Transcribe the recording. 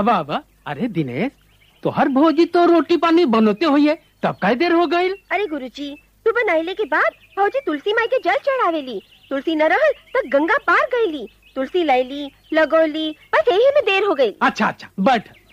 आवा आवा। अरे दिनेश, तो हर भौजी तो रोटी पानी बनते हुई है, तब कई देर हो गई? अरे गुरुजी, सुबह नहले के बाद भौजी तुलसी माई के जल चढ़ावेली। तुलसी न रहल तो गंगा पार गईली, तुलसी लैली लगोली, बस यही में देर हो गई। अच्छा अच्छा, बैठ।